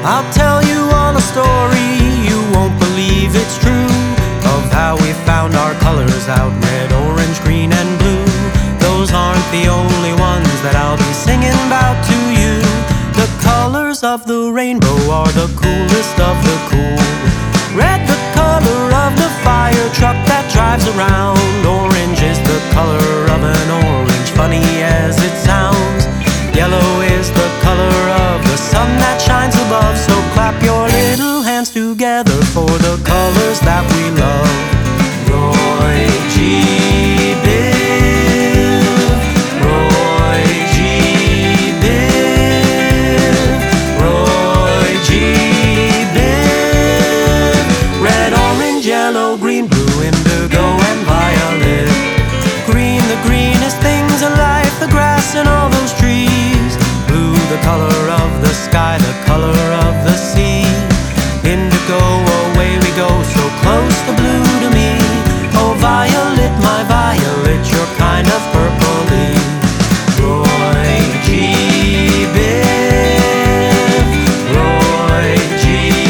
I'll tell you all a story, you won't believe it's true, of how we found our colors out, red, orange, green, and blue. Those aren't the only ones that I'll be singing about to you. The colors of the rainbow are the coolest of the cool. Red, the color of the fire truck that drives around. Orange is the color of an orange, funny as it sounds. Yellow is the color of the sun that shines above. So clap your little hands together for the colors that we love. Roy G. Biv, Roy G. Biv, Roy G. Biv. Red, orange, yellow, green, blue, indigo, and violet. Green, the greenest things in life, the grass and all those trees. Blue, the color of the sky, the color of the sea. Indigo, away we go, so close the blue to me. Oh, violet, my violet, you're kind of purpley. Roy G. Biv, Roy G.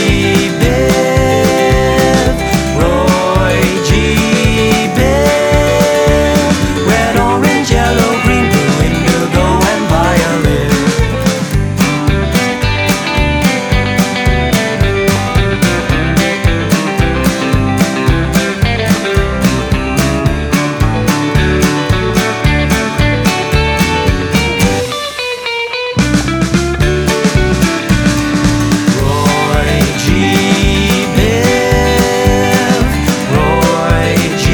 Biv, Roy G. Biv. Red, orange, yellow, green, blue, indigo, and violet. Roy G. Biv, Roy G.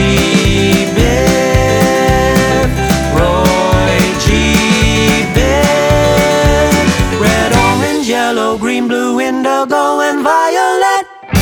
Biv, Roy G. Biv. Red, orange, yellow, green, blue, indigo, and violet.